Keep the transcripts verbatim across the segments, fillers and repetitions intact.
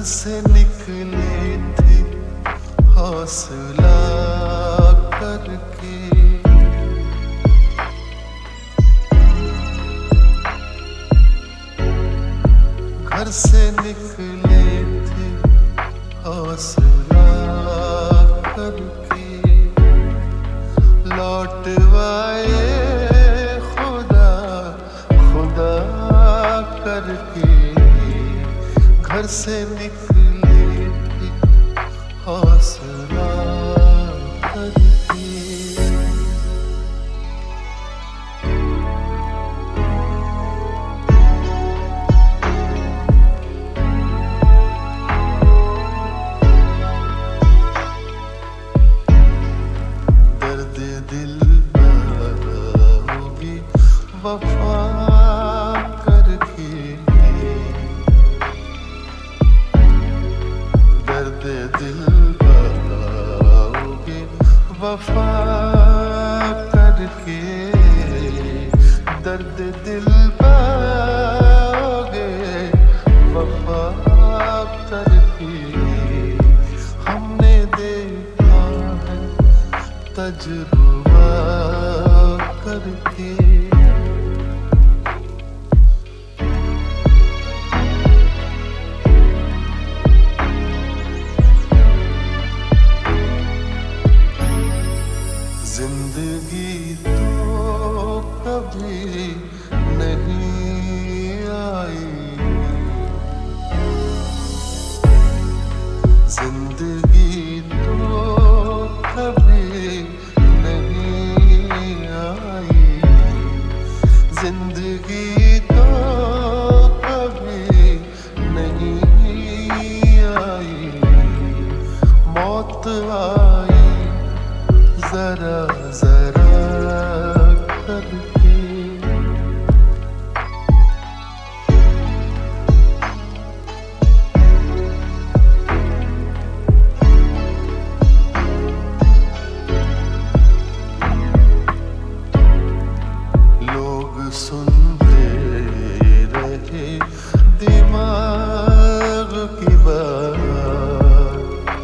से निकले थे हौसला करके, घर से निकले थे हौसला करके, लौट आए खुदा खुदा करके, घर से निकले थे हौसला करके। दर्द दिल होगी वफा करके, दर्द दिल पाओगे वफा करके, दर्द दिल पाओगे वफा करके। हमने देखा है तजुर्बा करके, जिंदगी तो कभी नहीं आई, जिंदगी तो कभी नहीं आई, जिंदगी तो कभी नहीं आई। मौत आई जरा जरा करके, लोग सुनते रहे दिमाग की बात,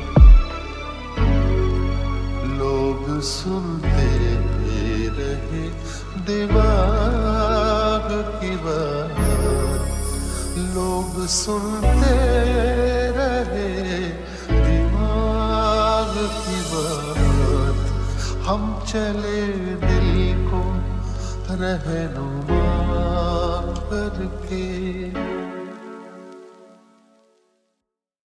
लोग सुनते रहे दिमाग की बात, लोग सुनते रहे दिमाग की बात। हम चले दिल को रहनुमा करके,